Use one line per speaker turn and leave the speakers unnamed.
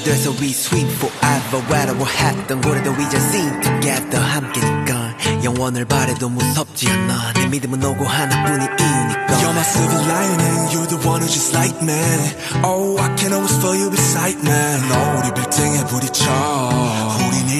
돼서 we sweet forever 외로워했던 고래도 이제 sing together 함께니까 영원을 바래도 무섭지 않아 내 믿음은 오고 하나뿐인 이유니까
You're my silver lining You're the one who just like me Oh I can always feel you beside me 너 우리 빌딩에 부딪혀